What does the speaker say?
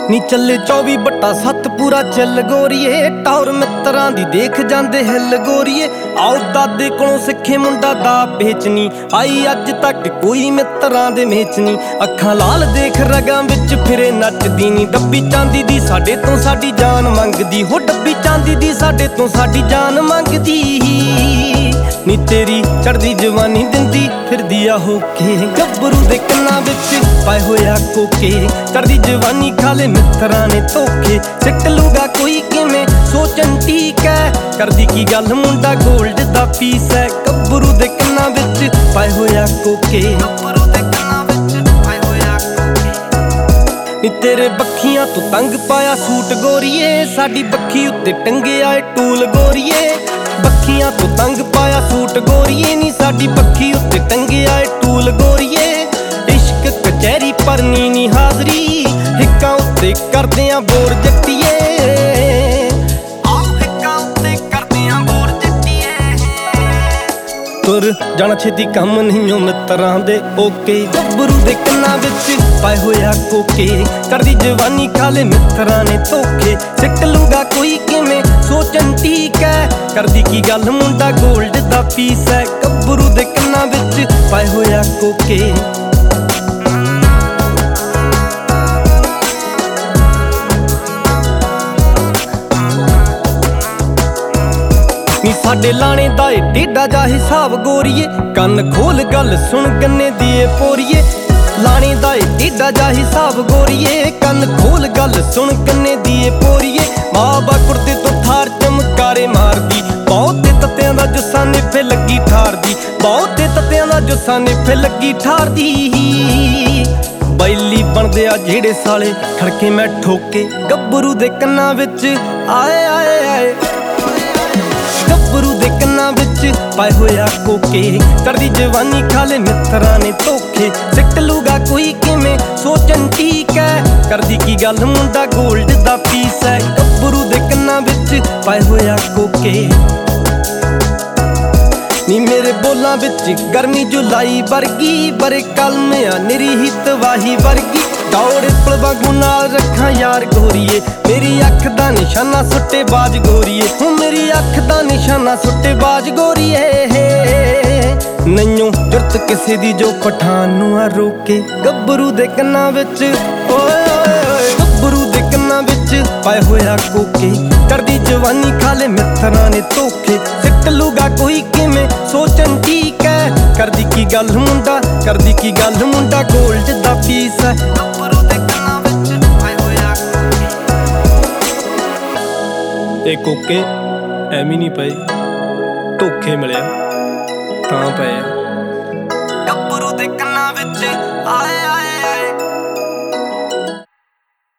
ਨੀ ਚੱਲੇ 24/7 ਪੂਰਾ ਚੱਲ ਗੋਰੀਏ। ਟੌਰ ਮਿੱਤਰਾਂ ਦੀ ਦੇਖ ਜਾਂਦੇ ਹਿੱਲ ਗੋਰੀਏ। ਆਓ ਦਾਦੇ ਕੋਲੋਂ ਸਿੱਖੇ ਮੁੰਡਾ ਦਾ ਵੇਚਨੀ, ਆਈ ਅੱਜ ਤੱਕ ਕੋਈ ਮਿੱਤਰਾਂ ਦੇ ਮੇਚਨੀ। ਅੱਖਾਂ ਲਾਲ ਦੇਖ ਰਗਾਂ ਵਿੱਚ ਫਿਰੇ ਨੱਚਦੀ ਨੀ। ਡੱਬੀ ਚਾਂਦੀ ਦੀ ਸਾਡੇ ਤੋਂ ਸਾਡੀ ਜਾਨ ਮੰਗਦੀ, ਹੋ ਡੱਬੀ ਚਾਂਦੀ ਦੀ ਸਾਡੇ ਤੋਂ ਸਾਡੀ ਜਾਨ ਮੰਗਦੀ। ਨੀ ਤੇਰੀ ਚੜਦੀ ਜਵਾਨੀ ਦਿੰਦੀ ਫਿਰਦੀ ਆ ਹੋ ਕੇ, ਗੱਭਰੂ ਦੇ ਕੰਨਾਂ ਵਿੱਚ ਪਾਏ ਹੋਇਆ ਕੋਕੇ। ਚੜਦੀ ਜਵਾਨੀ ਖਾਲੇ ਮਿੱਤਰਾਂ ਨੇ ਧੋਖੇ, ਸਿੱਟ ਲੂਗਾ ਕੋਈ ਕਿਵੇਂ ਸੋਚਣ ਠੀਕ ਐ। ਕਰਦੀ ਕੀ ਗੱਲ ਮੁੰਡਾ ਗੋਲਡ ਦਾ ਪੀਸ ਐ। ਗੱਭਰੂ ਦੇ ਕੰਨਾਂ ਵਿੱਚ ਪਾਏ ਹੋਇਆ ਕੋਕੇ, ਗੱਭਰੂ ਦੇ ਕੰਨਾਂ ਵਿੱਚ ਪਾਏ ਹੋਇਆ ਕੋਕੇ। ਨੀ ਤੇਰੇ ਬੱਖੀਆਂ ਤੋਂ ਤੰਗ ਪਾਇਆ ਸੂਟ ਗੋਰੀਏ, ਸਾਡੀ ਬੱਖੀ ਉੱਤੇ ਟੰਗਿਆ ਏ ਟੂਲ ਗੋਰੀਏ। ਬੱਖੀਆਂ ਤੋਂ ਤੰਗ ਪਾਇਆ ਸੂਟ ਗੋਰੀਏ, ਨੀ ਸਾਡੀ ਬੱਖੀ ਉੱਤੇ ਟੰਗਿਆ ਏ ਟੂਲ ਗੋਰੀਏ। ਇਸ਼ਕ ਕਚਹਿਰੀ ਪਰਨੀ ਨੀ ਹਾਜ਼ਰੀ, ਹਿੱਕਾਂ ਉੱਤੇ ਕਰਦੇ ਆਂ ਬੋਰ ਜੱਟੀਏ। ਆਹ ਹਿੱਕਾਂ ਉੱਤੇ ਕਰਦੇ ਆਂ ਬੋਰ ਜੱਟੀਏ। ਤੁਰ ਜਾਣਾ ਛੇਤੀ ਕੰਮ ਨਹੀਂ ਓ ਮਿੱਤਰਾਂ ਦੇ ਓਕੇ, ਗੱਭਰੂ ਦੇ ਕੰਨਾਂ ਵਿੱਚ ਪਾਏ ਹੋਇਆ ਕੋਕੇ। ਕਰਦੀ ਜਵਾਨੀ ਖਾਲੇ ਮਿੱਤਰਾਂ ਨੇ ਧੋਖੇ, ਸਿੱਟ ਲੂਗਾ ਕੋਈ ਕਿਵੇਂ ਸੋਚਣ ਠੀਕ ਐ। ਕਰਦੀ ਕੀ ਗੱਲ ਮੁੰਡਾ ਗੋਲਡ ਦਾ ਪੀਸ ਐ। ਗੱਭਰੂ ਦੇ ਕੰਨਾਂ ਵਿੱਚ ਪਾਏ ਹੋਇਆ ਕੋਕੇ। ਨੀ ਸਾਡੇ ਲਾਣੇ ਦਾ ਏ ਟੇਢਾ ਜਾ ਹਿਸਾਬ ਗੋਰੀਏ, ਕੰਨ ਖੋਲ ਗੱਲ ਸੁਣ ਗੰਨੇ ਦੀ ਏ ਪੋਰੀਏ। ਲਾਣੇ ਦਾ ਏ ਟੇਢਾ ਜਾ ਹਿਸਾਬ ਗੋਰੀਏ, ਕੰਨ ਖੋਲ ਗੱਲ ਸੁਣ ਗੰਨੇ ਦੀ ਏ ਪੋਰੀਏ। ਬਾਬਾ ਕੁੜਤੇ ਤੋਂ ਥਾਰ ਚਮਕਾਰੇ ਮਾਰਦੀ, ਬਹੁਤੇ ਤੱਤਿਆਂ ਦਾ ਜੁੱਸਾ ਨਿੱਫੇ ਲੱਗੀ ਠਾਰਦੀ। ਬਹੁਤੇ ਤੱਤਿਆਂ ਦਾ ਜੁੱਸਾ ਨਿੱਫੇ ਲੱਗੀ ਠਾਰਦੀ। ਬੈਲੀ ਬਣਦੇ ਆ ਜਿਹੜੇ ਸਾਲੇ ਖੜਕੇ ਮੈਂ ਠੋਕੇ, ਗੱਭਰੂ ਦੇ ਕੰਨਾਂ ਵਿੱਚ ਆਏ ਆਏ ਆਏ। ਗੱਭਰੂ ਦੇ ਕੰਨਾਂ ਵਿੱਚ ਪਾਏ ਹੋਇਆ ਕੋਕੇ। ਚੜਦੀ ਜਵਾਨੀ ਖਾਲੇ ਮਿੱਤਰਾਂ ਨੇ ਧੋਖੇ, ਸਿੱਟ ਲੂਗਾ ਕੋਈ ਕਿਵੇਂ ਸੋਚਣ ਠੀਕ ਐ। ਕਰਦੀ ਕੀ ਗੱਲ ਮੁੰਡਾ ਗੋਲਡ ਦਾ ਪੀਸ ਐ। ਗੱਭਰੂ ਦੇ ਕੰਨਾਂ ਵਿੱਚ ਪਾਏ ਹੋਇਆ ਕੋਕੇ। ਨੀ ਮੇਰੇ ਬੋਲਾਂ ਵਿੱਚ ਗਰਮੀ ਜੁਲਾਈ ਵਰਗੀ, ਬਰੇ ਕਲਮ ਆ ਨਿਰੀ ਹੀ ਤਵਾਹੀ ਵਰਗੀ। ਦੌੜੇ ਪੁਲ ਵਾਂਗੂ ਨਾਲ ਰੱਖਾਂ ਯਾਰ ਗੋਰੀਏ, ਮੇਰੀ ਅੱਖ ਦਾ ਨਿਸ਼ਾਨਾ ਸੁੱਟੇ ਬਾਜ ਗੋਰੀਏ। ਹੁਣ ਮੇਰੀ ਅੱਖ ਦਾ ਨਿਸ਼ਾਨਾ ਸੁੱਟੇ ਬਾਜ ਗੋਰੀਏ। ਨਹੀਂਓ ਜੁਰਤ ਕਿਸੇ ਦੀ ਜੋ ਪਠਾਨ ਨੂੰ ਆ ਰੋਕੇ, ਗੱਭਰੂ ਦੇ ਕੰਨਾਂ ਵਿੱਚ ਓਏ ਓਏ। ਗੱਭਰੂ ਦੇ ਕੰਨਾਂ ਵਿੱਚ ਪਾਏ ਹੋਇਆ ਕੋਕੇ। ਕਰਦੀ ਜਵਾਨੀ ਖਾਲੇ ਮਿੱਤਰਾਂ ਨੇ ਧੋਖੇ, ਸਿੱਟ ਲੂਗਾ ਕੋਈ ਕਿਵੇਂ ਸੋਚਣ ਠੀਕ ਐ। ਕਰਦੀ ਕੀ ਗੱਲ ਮੁੰਡਾ, ਕਰਦੀ ਕੀ ਗੱਲ ਮੁੰਡਾ ਗੋਲਡ ਦਾ ਪੀਸ ਐ। ਗੱਭਰੂ ਦੇ ਕੰਨਾਂ ਵਿੱਚ ਪਾਏ ਹੋਇਆ ਕੋਕੇ। ਇਹ ਕੋਕੇ ਐਵੇਂ ਨਹੀਂ ਪਏ, ਧੋਖੇ ਮਿਲਿਆ ਤਾਂ ਪਏ ਆ। ਗੱਭਰੂ ਦੇ ਕੰਨਾਂ ਵਿੱਚ ਆਏ ਆਏ।